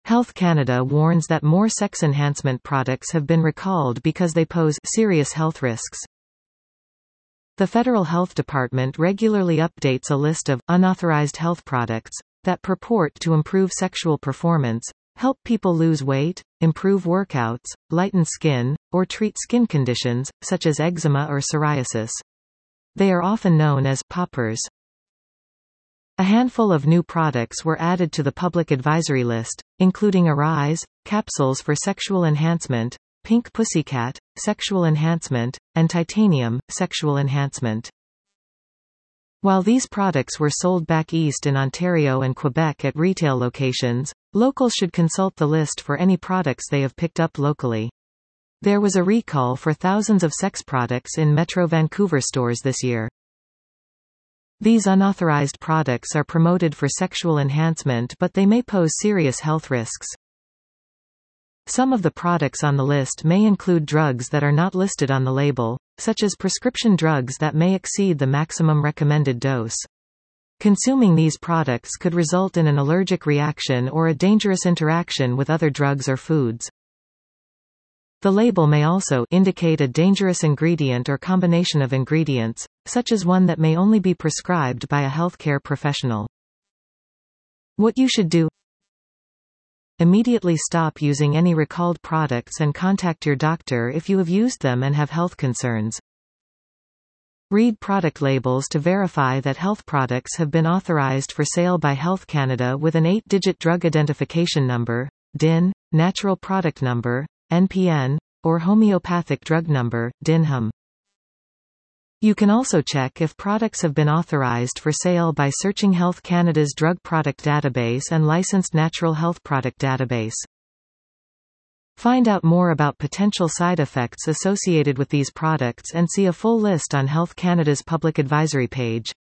Health Canada warns that more sex enhancement products have been recalled because they pose serious health risks. The Federal Health Department regularly updates a list of unauthorized health products that purport to improve sexual performance, help people lose weight, improve workouts, lighten skin, or treat skin conditions, such as eczema or psoriasis. They are often known as poppers. A handful of new products were added to the public advisory list, including Arise, capsules for sexual enhancement, Pink Pussycat, sexual enhancement, and Titanium, sexual enhancement. While these products were sold back east in Ontario and Quebec at retail locations, locals should consult the list for any products they have picked up locally. There was a recall for thousands of sex products in Metro Vancouver stores this year. These unauthorized products are promoted for sexual enhancement, but they may pose serious health risks. Some of the products on the list may include drugs that are not listed on the label, such as prescription drugs that may exceed the maximum recommended dose. Consuming these products could result in an allergic reaction or a dangerous interaction with other drugs or foods. The label may also indicate a dangerous ingredient or combination of ingredients, such as one that may only be prescribed by a healthcare professional. What you should do: immediately stop using any recalled products and contact your doctor if you have used them and have health concerns. Read product labels to verify that health products have been authorized for sale by Health Canada with an 8-digit drug identification number, DIN, natural product number, NPN, or homeopathic drug number, DINHUM. You can also check if products have been authorized for sale by searching Health Canada's Drug Product Database and Licensed Natural Health Product Database. Find out more about potential side effects associated with these products and see a full list on Health Canada's public advisory page.